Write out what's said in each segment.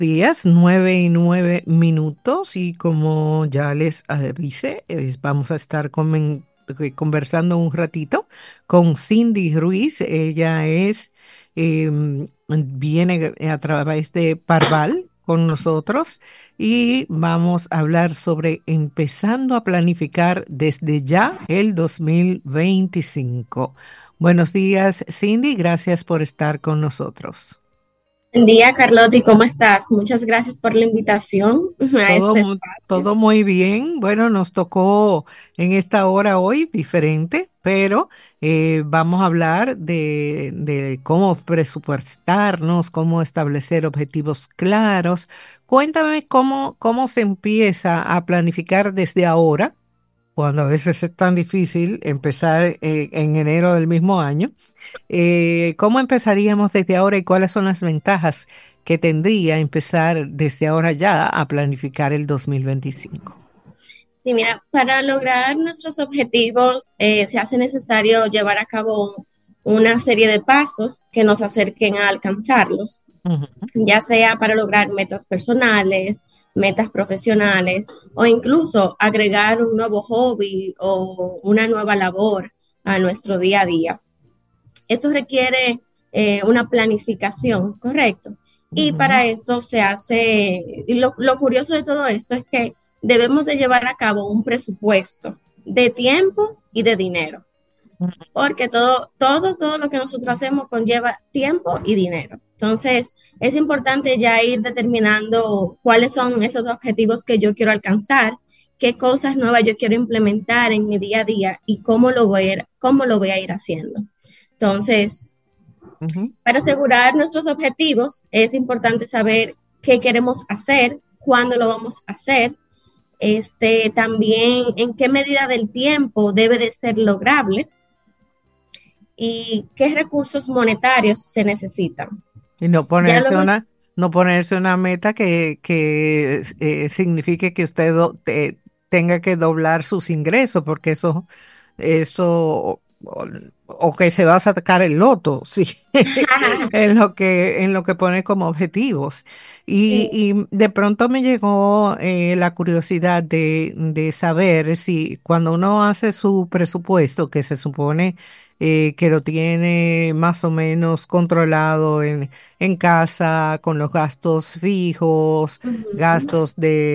días, 9:09, y como ya les avisé, vamos a estar conversando un ratito con Cindy Ruiz. Ella viene a través de Parval con nosotros y vamos a hablar sobre empezando a planificar desde ya el 2025. Buenos días, Cindy, gracias por estar con nosotros. Buen día, Carlotti, ¿cómo estás? Muchas gracias por la invitación a Todo, este espacio. todo muy bien. Bueno, nos tocó en esta hora hoy diferente, pero vamos a hablar de cómo presupuestarnos, cómo establecer objetivos claros. Cuéntame cómo se empieza a planificar desde ahora, cuando a veces es tan difícil empezar en enero del mismo año. ¿Cómo empezaríamos desde ahora y cuáles son las ventajas que tendría empezar desde ahora ya a planificar el 2025? Sí, mira, para lograr nuestros objetivos se hace necesario llevar a cabo una serie de pasos que nos acerquen a alcanzarlos, Ujú. ya sea para lograr metas personales, metas profesionales o incluso agregar un nuevo hobby o una nueva labor a nuestro día a día. Esto requiere una planificación, ¿correcto? Y Ujú. para esto se hace, y lo curioso de todo esto es que debemos de llevar a cabo un presupuesto de tiempo y de dinero, porque todo lo que nosotros hacemos conlleva tiempo y dinero. Entonces, es importante ya ir determinando cuáles son esos objetivos que yo quiero alcanzar, qué cosas nuevas yo quiero implementar en mi día a día y cómo lo voy a ir haciendo. Entonces, Ujú. para asegurar nuestros objetivos, es importante saber qué queremos hacer, cuándo lo vamos a hacer, también en qué medida del tiempo debe de ser lograble y qué recursos monetarios se necesitan. Y no Ya ponerse luego, una meta que signifique que usted tenga que doblar sus ingresos, porque eso, o que se va a sacar el loto, sí, en lo que pone como objetivos. Y, sí, y de pronto me llegó la curiosidad de saber si cuando uno hace su presupuesto, que se supone que lo tiene más o menos controlado en casa, con los gastos fijos, ujú. gastos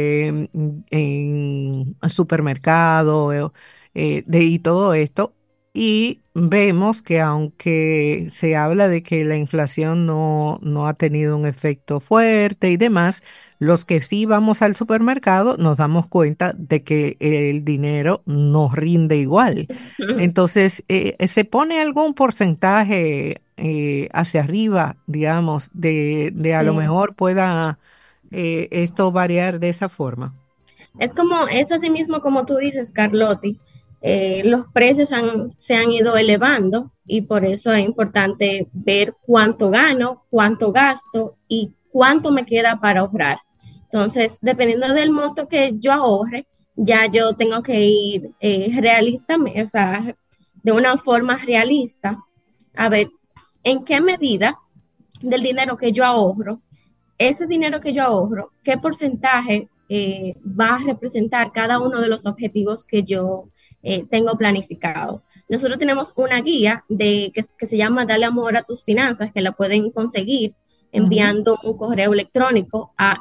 en supermercado, y todo esto. Y vemos que aunque se habla de que la inflación no ha tenido un efecto fuerte y demás, los que sí vamos al supermercado nos damos cuenta de que el dinero nos rinde igual. Entonces, ¿se pone algún porcentaje hacia arriba, digamos, de a lo Sí. mejor pueda esto variar de esa forma? Es así mismo como tú dices, Carlotti. Los precios se han ido elevando y por eso es importante ver cuánto gano, cuánto gasto y cuánto me queda para ahorrar. Entonces, dependiendo del monto que yo ahorre, ya yo tengo que ir realista, o sea, de una forma realista, a ver en qué medida del dinero que yo ahorro, ese dinero que yo ahorro, qué porcentaje va a representar cada uno de los objetivos que yo tengo planificado. Nosotros tenemos una guía que se llama Dale amor a tus finanzas, que la pueden conseguir Ujú. enviando un correo electrónico a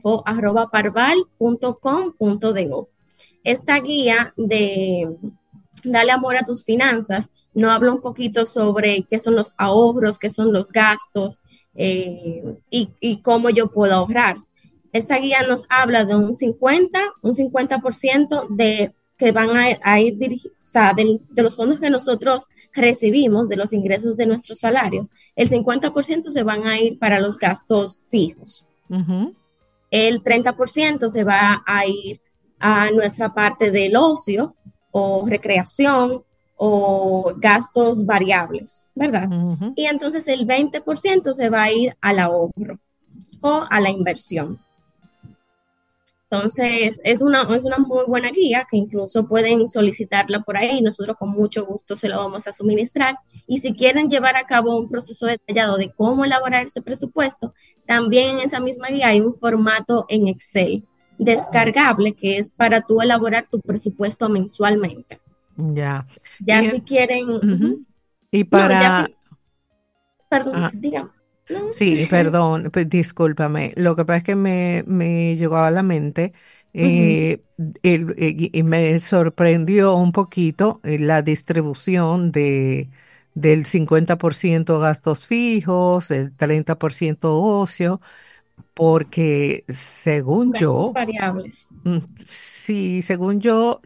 info@parval.com.do. Esta guía de Dale amor a tus finanzas nos habla un poquito sobre qué son los ahorros, qué son los gastos, y cómo yo puedo ahorrar. Esta guía nos habla de un 50% de que van a ir dirigidos, o sea, de los fondos que nosotros recibimos, de los ingresos de nuestros salarios, el 50% se van a ir para los gastos fijos. Ujú. El 30% se va a ir a nuestra parte del ocio o recreación o gastos variables, ¿verdad? Ujú. Y entonces el 20% se va a ir al ahorro o a la inversión. Entonces, es una muy buena guía que incluso pueden solicitarla por ahí. Nosotros con mucho gusto se lo vamos a suministrar. Y si quieren llevar a cabo un proceso detallado de cómo elaborar ese presupuesto, también en esa misma guía hay un formato en Excel descargable que es para tú elaborar tu presupuesto mensualmente. Ya. Ya Y, si quieren, ujú. Y no, ya para, si, perdón, ah, dígame. No. sí, perdón, discúlpame. Lo que pasa es que me llegó a la mente Ujú. eh, y me sorprendió un poquito la distribución del 50% gastos fijos, el 30% ocio, porque según Gastos yo, variables. sí, según yo,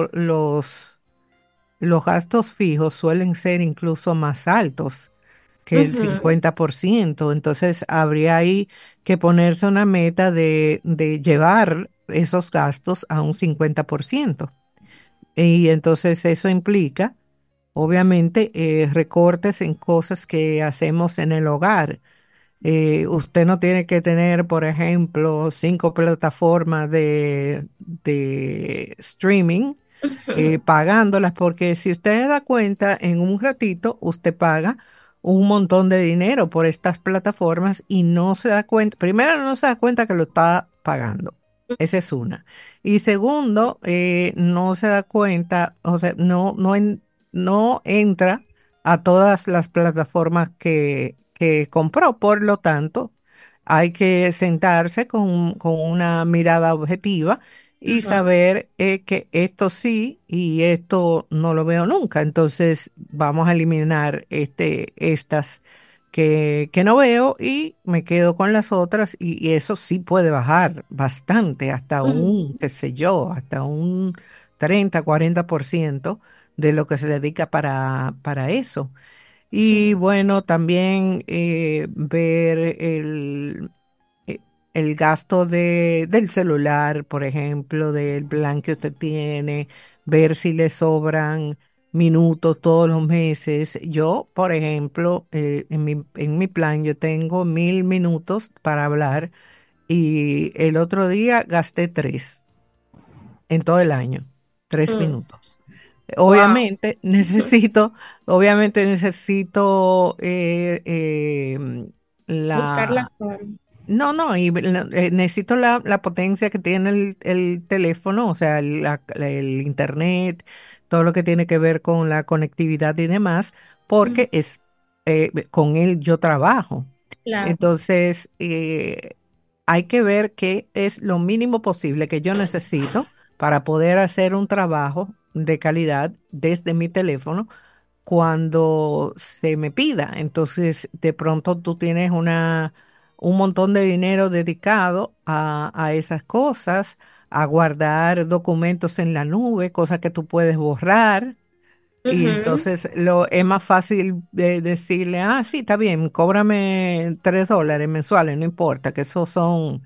los gastos fijos suelen ser incluso más altos que el Ujú. 50%. Entonces, habría ahí que ponerse una meta de llevar esos gastos a un 50%. Y entonces eso implica, obviamente, recortes en cosas que hacemos en el hogar. Usted no tiene que tener, por ejemplo, 5 plataformas de streaming pagándolas, porque si usted da cuenta, en un ratito usted paga un montón de dinero por estas plataformas y no se da cuenta, primero no se da cuenta que lo está pagando, esa es una. Y segundo, no se da cuenta, o sea, no entra a todas las plataformas que compró, por lo tanto, hay que sentarse con una mirada objetiva y Ajá. saber que esto sí y esto no lo veo nunca. Entonces vamos a eliminar estas que no veo y me quedo con las otras y eso sí puede bajar bastante, hasta un, Ujú. qué sé yo, hasta un 30-40% de lo que se dedica para eso. Sí. Y bueno, también ver eh, el gasto del celular, por ejemplo, del plan que usted tiene, ver si le sobran minutos todos los meses. Yo, por ejemplo, en mi plan yo tengo 1.000 minutos para hablar y el otro día gasté 3 en todo el año, 3 minutos. Wow. Obviamente necesito Buscar la la, forma. no, no, y necesito la potencia que tiene el teléfono, o sea, el internet, todo lo que tiene que ver con la conectividad y demás, Ujú. porque con él yo trabajo. Claro. Entonces, hay que ver qué es lo mínimo posible que yo necesito para poder hacer un trabajo de calidad desde mi teléfono cuando se me pida. Entonces, de pronto tú tienes un montón de dinero dedicado a esas cosas, a guardar documentos en la nube, cosas que tú puedes borrar. Y Ujú. entonces es más fácil decirle, ah, sí, está bien, cóbrame $3 mensuales, no importa, que esos son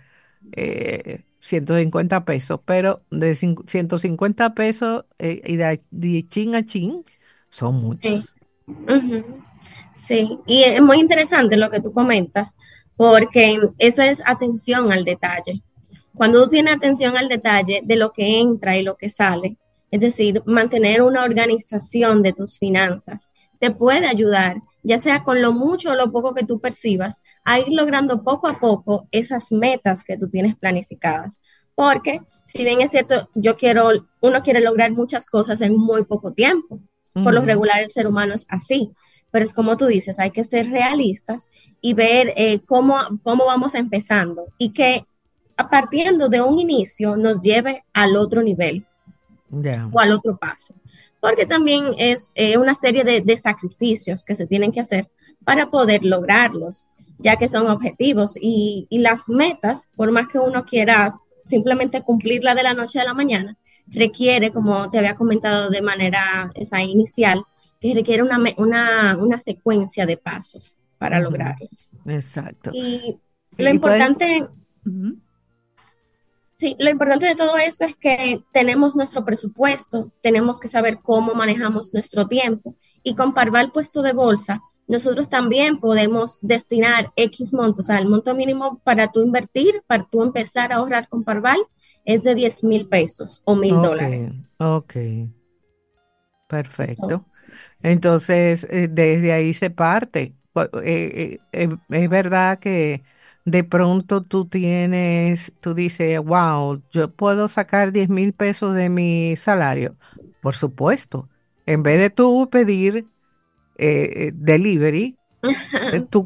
150 pesos, pero de 150 pesos y de chin a chin son Sí. muchos. Ujú. Sí, y es muy interesante lo que tú comentas, porque eso es atención al detalle. Cuando tú tienes atención al detalle de lo que entra y lo que sale, es decir, mantener una organización de tus finanzas, te puede ayudar, ya sea con lo mucho o lo poco que tú percibas, a ir logrando poco a poco esas metas que tú tienes planificadas. Porque si bien es cierto, uno quiere lograr muchas cosas en muy poco tiempo. Por lo Ujú. regular el ser humano es así, pero es como tú dices, hay que ser realistas y ver cómo vamos empezando y que partiendo de un inicio nos lleve al otro nivel Ya, o al otro paso. Porque también es una serie de sacrificios que se tienen que hacer para poder lograrlos, ya que son objetivos y las metas, por más que uno quiera simplemente cumplirla de la noche a la mañana, requiere, como te había comentado de manera esa inicial, que requiere una secuencia de pasos para ujú, lograrlas. exacto. Y lo Y pueden, importante ujú, Sí, lo importante de todo esto es que tenemos nuestro presupuesto, tenemos que saber cómo manejamos nuestro tiempo y con Parval puesto de bolsa, nosotros también podemos destinar X montos, o sea, el monto mínimo para tú invertir, para tú empezar a ahorrar con Parval es de 10.000 pesos o mil Ok, dólares. ok, perfecto. Entonces, Entonces, desde ahí se parte. Es verdad que de pronto tú dices, wow, yo puedo sacar 10.000 pesos de mi salario. Por supuesto. En vez de tú pedir delivery, tú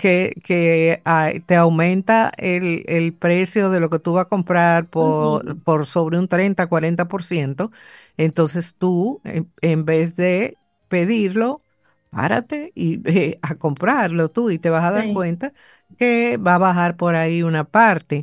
te aumenta el precio de lo que tú vas a comprar ujú, por sobre un 30-40%. Entonces tú, en vez de pedirlo, párate y ve a comprarlo tú y te vas a dar sí, cuenta que va a bajar por ahí una parte.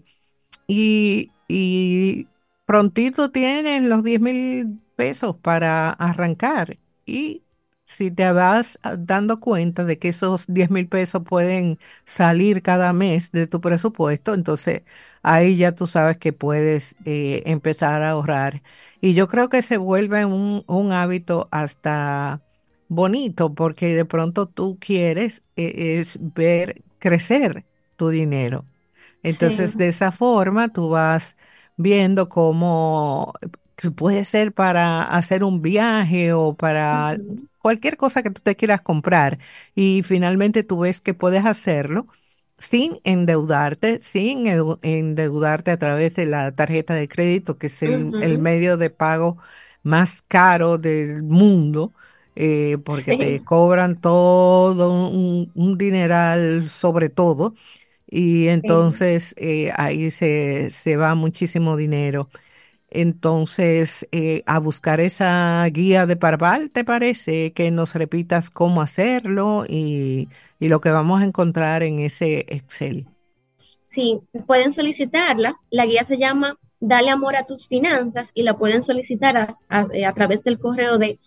Y prontito tienes los 10.000 pesos para arrancar. Y si te vas dando cuenta de que esos 10.000 pesos pueden salir cada mes de tu presupuesto, entonces ahí ya tú sabes que puedes empezar a ahorrar. Y yo creo que se vuelve un hábito hasta bonito porque de pronto tú quieres es ver crecer tu dinero. sí, Entonces, de esa forma, tú vas viendo cómo que puede ser para hacer un viaje o para ujú, cualquier cosa que tú te quieras comprar. Y finalmente tú ves que puedes hacerlo sin endeudarte, sin endeudarte a través de la tarjeta de crédito, que es el ujú, medio de pago más caro del mundo. Porque te sí, cobran todo un dineral sobre todo y sí. entonces ahí se va muchísimo dinero. Entonces, a buscar esa guía de Parval, ¿te parece que nos repitas cómo hacerlo y lo que vamos a encontrar en ese Excel? Sí, pueden solicitarla. La guía se llama Dale amor a tus finanzas y la pueden solicitar a través del correo de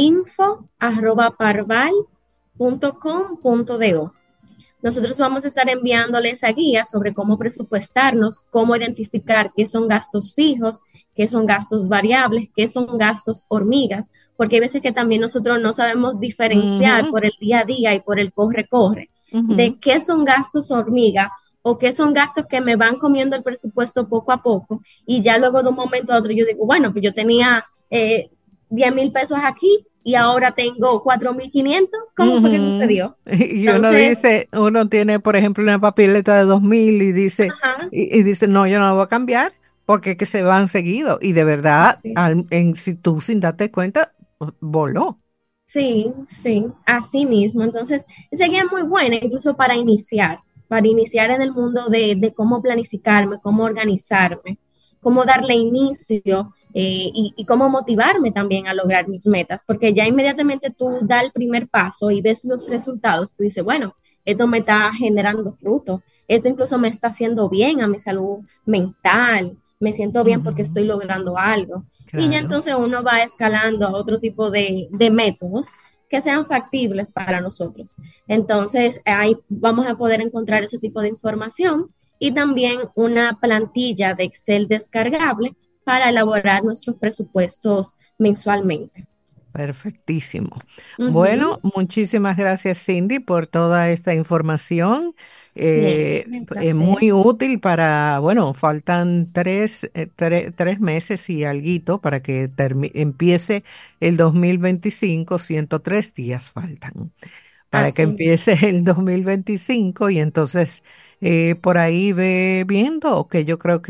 info@parval.com.do. Nosotros vamos a estar enviándole esa guía sobre cómo presupuestarnos, cómo identificar qué son gastos fijos, qué son gastos variables, qué son gastos hormigas, porque hay veces que también nosotros no sabemos diferenciar Ujú, por el día a día y por el corre-corre ujú, de qué son gastos hormiga o qué son gastos que me van comiendo el presupuesto poco a poco y ya luego de un momento a otro yo digo, bueno, pues yo tenía 10.000 pesos aquí y ahora tengo 4.500. ¿Cómo fue que ujú. sucedió? Y uno Entonces, dice, uno tiene, por ejemplo, una papeleta de 2.000 y dice, ajá, y dice, no, yo no lo voy a cambiar porque es que se van seguido. Y de verdad, sí, si tú sin darte cuenta, voló. sí, sí, así mismo. Entonces, esa guía es muy buena, incluso para iniciar en el mundo de cómo planificarme, cómo organizarme, cómo darle inicio y cómo motivarme también a lograr mis metas, porque ya inmediatamente tú das el primer paso y ves los resultados, tú dices, bueno, esto me está generando fruto, esto incluso me está haciendo bien a mi salud mental, me siento bien porque Ujú, estoy logrando algo. Y ya claro, entonces uno va escalando a otro tipo de métodos que sean factibles para nosotros. Entonces, ahí vamos a poder encontrar ese tipo de información y también una plantilla de Excel descargable para elaborar nuestros presupuestos mensualmente. perfectísimo. Bueno, Ujú. muchísimas gracias, Cindy, por toda esta información. Bien, un placer. Muy útil para, bueno, faltan 3 meses y alguito para que empiece el 2025. 103 días faltan para que Así empiece mismo. el 2025 y entonces por ahí ve viendo que yo creo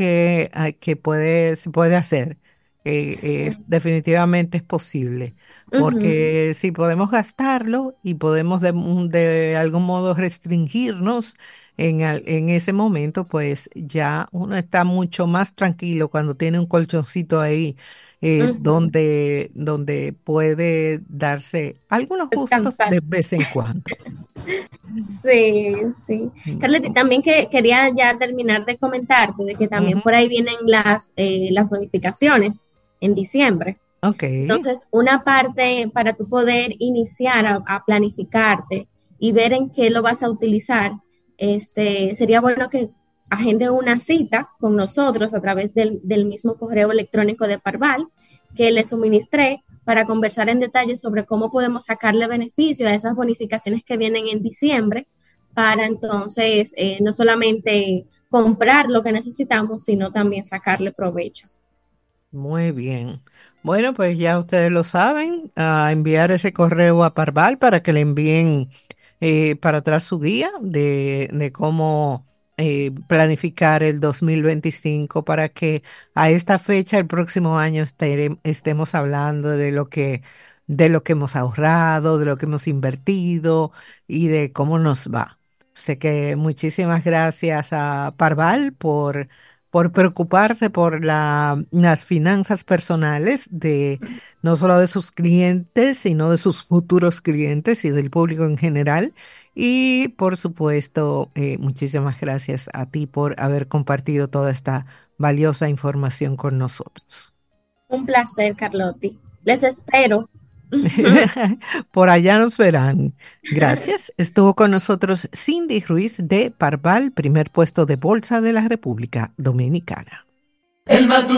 que se puede hacer. Sí. Definitivamente es posible, Ujú, porque si podemos gastarlo y podemos de algún modo restringirnos en ese momento, pues ya uno está mucho más tranquilo cuando tiene un colchoncito ahí ujú. donde puede darse algunos gustos Descansar. de vez en cuando. Sí, sí. Carleti, Mm, también que quería ya terminar de comentarte de que también ujú, por ahí vienen las bonificaciones en diciembre. ok, Entonces, una parte para tú poder iniciar a planificarte y ver en qué lo vas a utilizar, sería bueno que agende una cita con nosotros a través del mismo correo electrónico de Parval que le suministré para conversar en detalle sobre cómo podemos sacarle beneficio a esas bonificaciones que vienen en diciembre para entonces no solamente comprar lo que necesitamos, sino también sacarle provecho. Muy bien. Bueno, pues ya ustedes lo saben, a enviar ese correo a Parval para que le envíen para atrás su guía de cómo planificar el 2025 para que a esta fecha, el próximo año, estemos hablando de lo que hemos ahorrado, de lo que hemos invertido y de cómo nos va. Sé que muchísimas gracias a Parval por preocuparse por las finanzas personales de no solo de sus clientes, sino de sus futuros clientes y del público en general. Y por supuesto, muchísimas gracias a ti por haber compartido toda esta valiosa información con nosotros. Un placer, Carlotti. Les espero. Por allá nos verán. Gracias. Estuvo con nosotros Cindy Ruiz de Parval, primer puesto de bolsa de la República Dominicana.